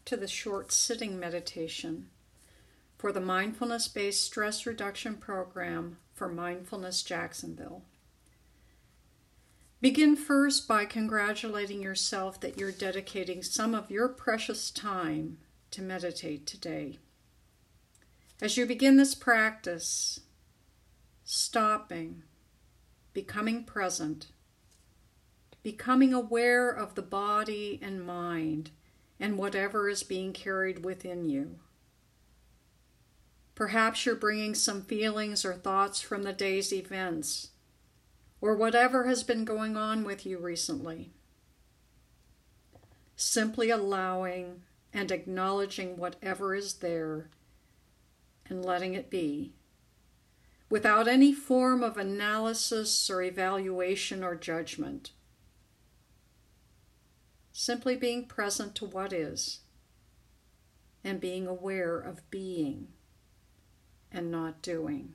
to the short sitting meditation for the Mindfulness-Based Stress Reduction Program for Mindfulness Jacksonville. Begin first by congratulating yourself that you're dedicating some of your precious time to meditate today. As you begin this practice, stopping, becoming present, becoming aware of the body and mind and whatever is being carried within you. Perhaps you're bringing some feelings or thoughts from the day's events, or whatever has been going on with you recently. Simply allowing and acknowledging whatever is there and letting it be, without any form of analysis or evaluation or judgment. Simply being present to what is and being aware of being and not doing.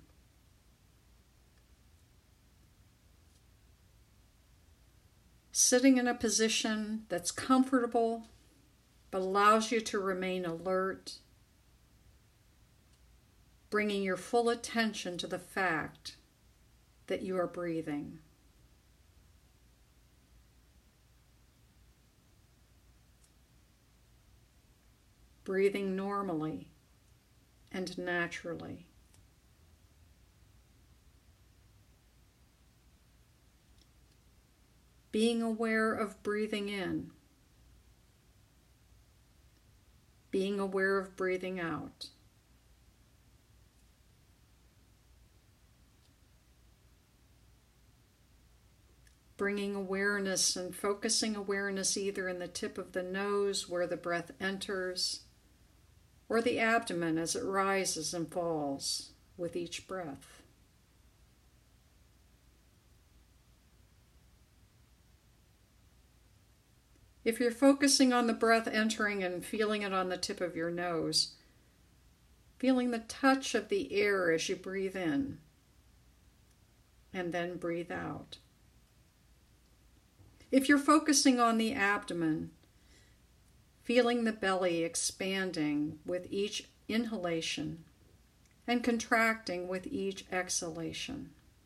Sitting in a position that's comfortable but allows you to remain alert, bringing your full attention to the fact that you are breathing. Breathing normally and naturally. Being aware of breathing in. Being aware of breathing out. Bringing awareness and focusing awareness either in the tip of the nose where the breath enters, or the abdomen as it rises and falls with each breath. If you're focusing on the breath entering and feeling it on the tip of your nose, feeling the touch of the air as you breathe in, and then breathe out. If you're focusing on the abdomen, feeling the belly expanding with each inhalation and contracting with each exhalation.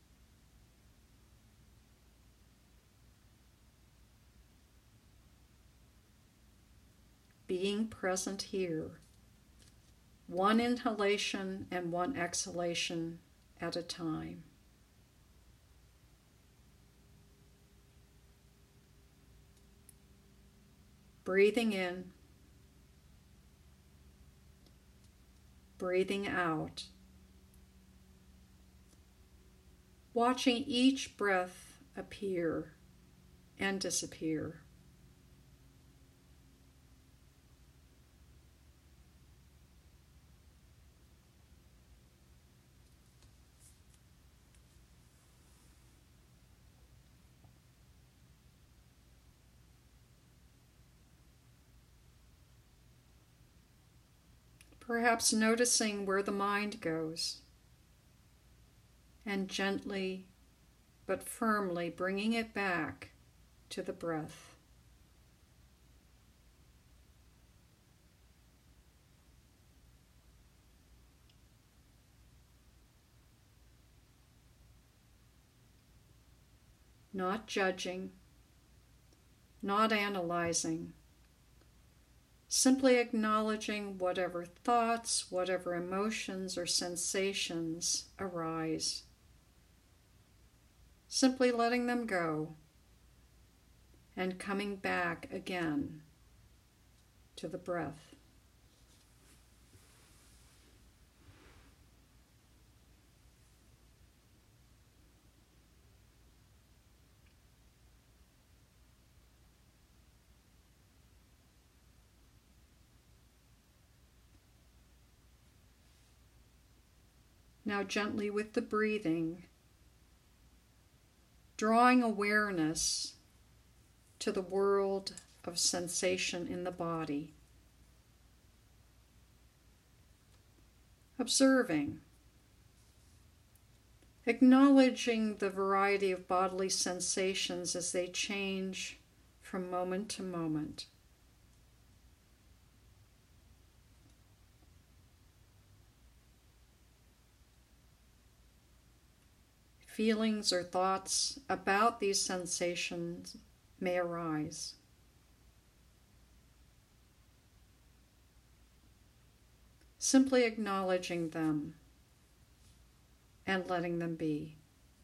Being present here, one inhalation and one exhalation at a time. Breathing in, breathing out, watching each breath appear and disappear. Perhaps noticing where the mind goes, and gently but firmly bringing it back to the breath. Not judging, not analyzing, simply acknowledging whatever thoughts, whatever emotions or sensations arise. Simply letting them go and coming back again to the breath. Now gently with the breathing, drawing awareness to the world of sensation in the body. Observing, acknowledging the variety of bodily sensations as they change from moment to moment. feelings or thoughts about these sensations may arise. Simply acknowledging them and letting them be.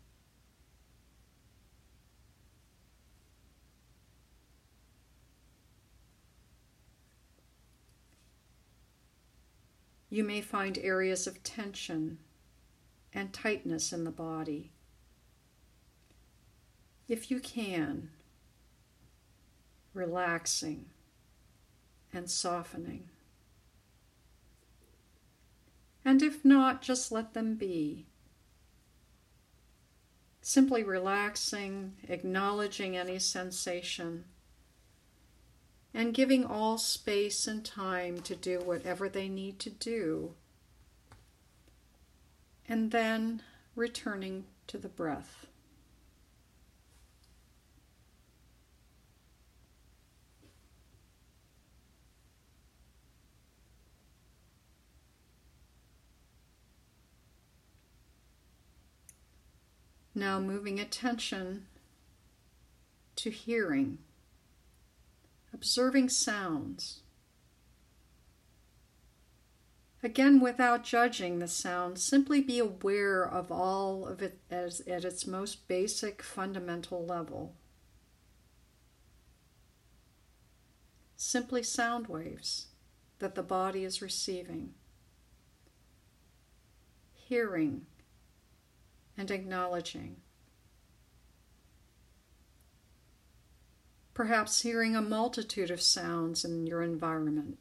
You may find areas of tension and tightness in the body. If you can, relaxing and softening. And if not, just let them be. Simply relaxing, acknowledging any sensation, and giving all space and time to do whatever they need to do, and then returning to the breath. Now moving attention to hearing, observing sounds. Again, without judging the sound, simply be aware of all of it as at its most basic, fundamental level. Simply sound waves that the body is receiving. Hearing and acknowledging. Perhaps hearing a multitude of sounds in your environment.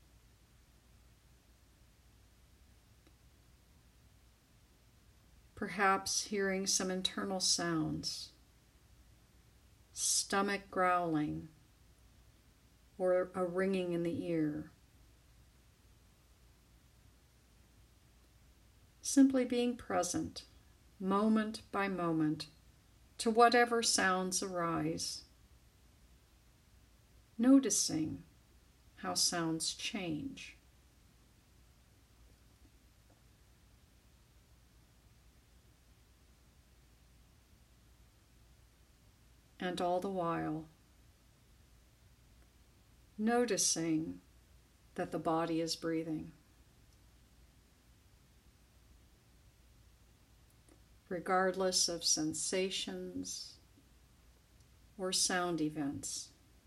Perhaps hearing some internal sounds, stomach growling, or a ringing in the ear. Simply being present, moment by moment, to whatever sounds arise. Noticing how sounds change. And all the while, noticing that the body is breathing. Regardless of sensations or sound events.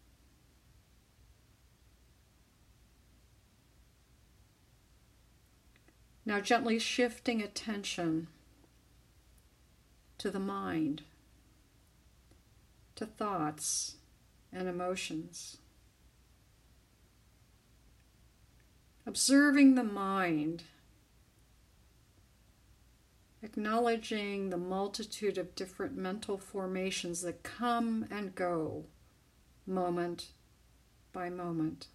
Now gently shifting attention to the mind, to thoughts and emotions. Observing the mind, acknowledging the multitude of different mental formations that come and go moment by moment.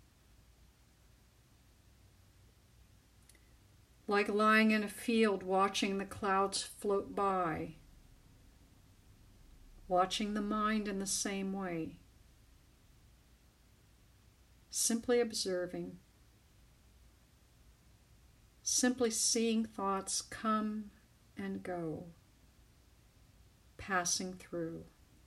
Like lying in a field watching the clouds float by, watching the mind in the same way. Simply observing, simply seeing thoughts come and go, passing through.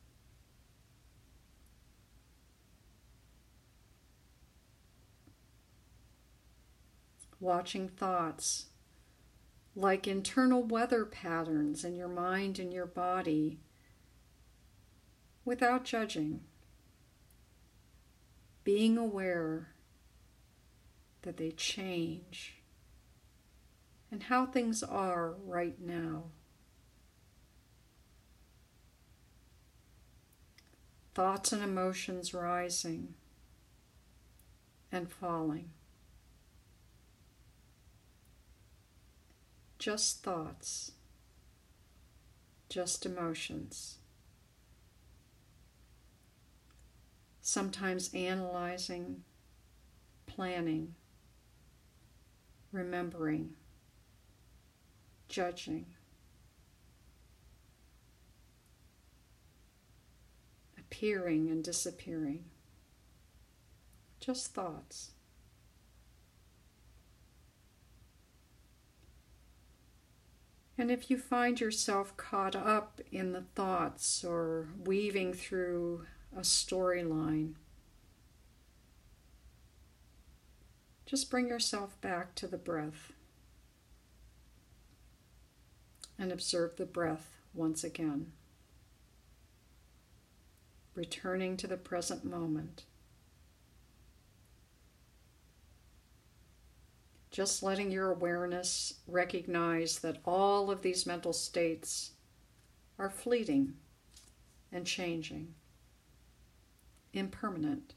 Watching thoughts like internal weather patterns in your mind and your body, without judging, being aware that they change and how things are right now. Thoughts and emotions rising and falling. Just thoughts, just emotions. Sometimes analyzing, planning, remembering, judging, appearing and disappearing. Just thoughts. And if you find yourself caught up in the thoughts or weaving through a storyline, just bring yourself back to the breath and observe the breath once again, returning to the present moment. Just letting your awareness recognize that all of these mental states are fleeting and changing, impermanent,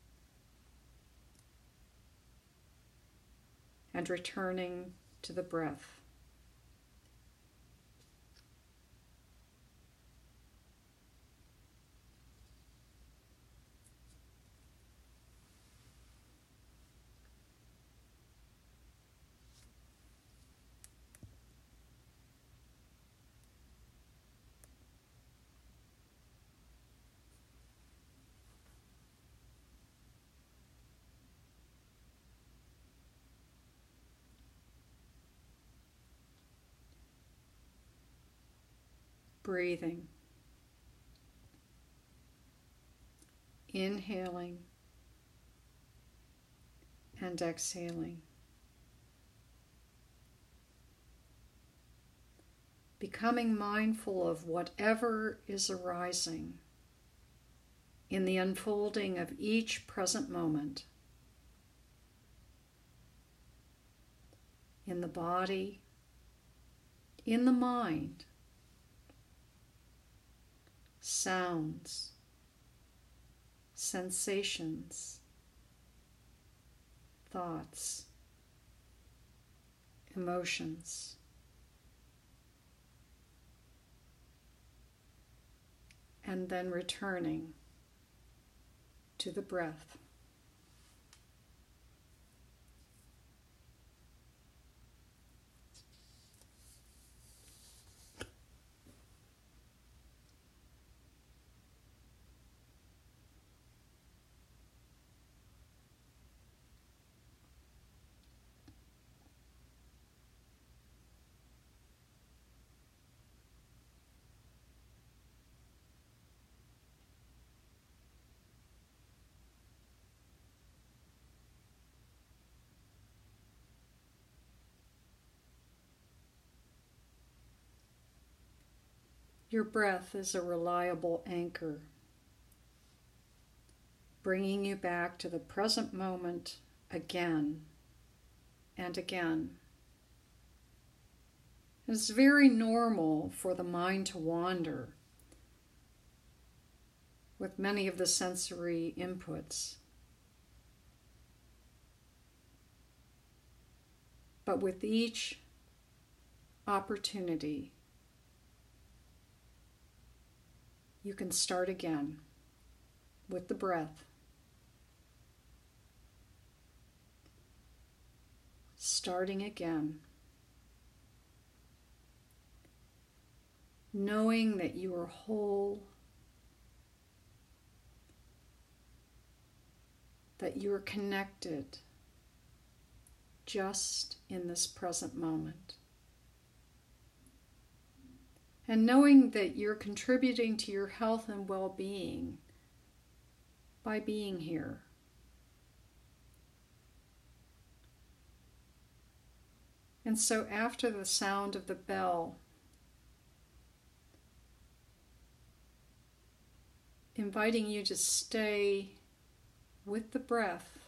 and returning to the breath. Breathing, inhaling and exhaling, becoming mindful of whatever is arising in the unfolding of each present moment, in the body, in the mind, sounds, sensations, thoughts, emotions. And then returning to the breath. Your breath is a reliable anchor, bringing you back to the present moment again and again. It's very normal for the mind to wander with many of the sensory inputs. But with each opportunity, you can start again with the breath. Starting again. Knowing that you are whole, that you are connected just in this present moment. And knowing that you're contributing to your health and well-being by being here. And so after the sound of the bell, inviting you to stay with the breath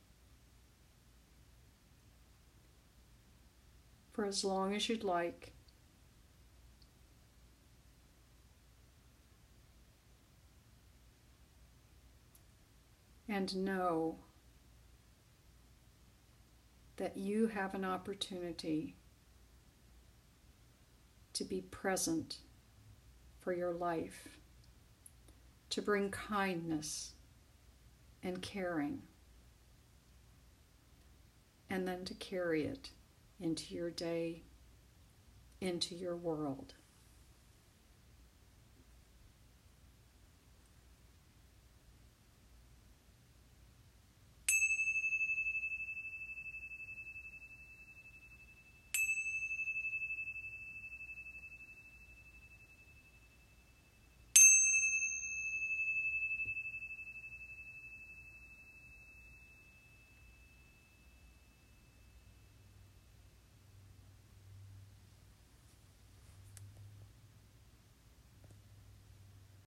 for as long as you'd like. And know that you have an opportunity to be present for your life, to bring kindness and caring, and then to carry it into your day, into your world.